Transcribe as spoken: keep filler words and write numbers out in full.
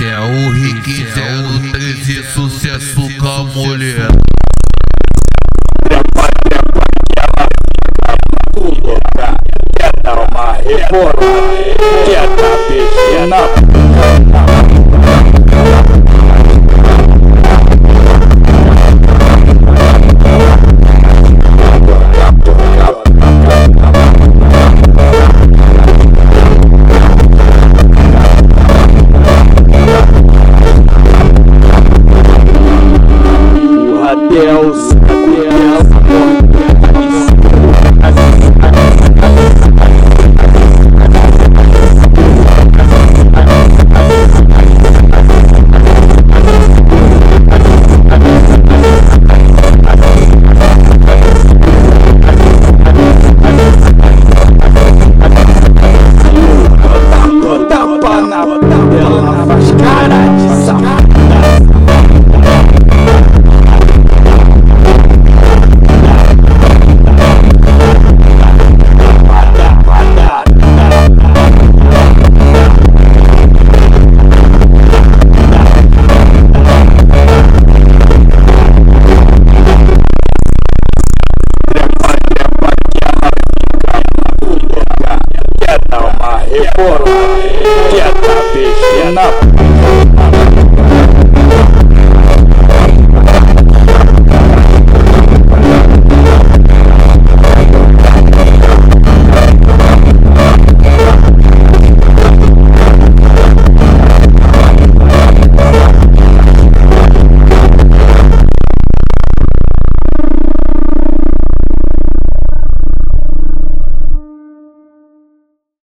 é o Rick zero treze, sucesso com a mulher. Trepa, trepa, que ela fica muito louca. Quer dar uma rebolada, quer dar beijo na boca.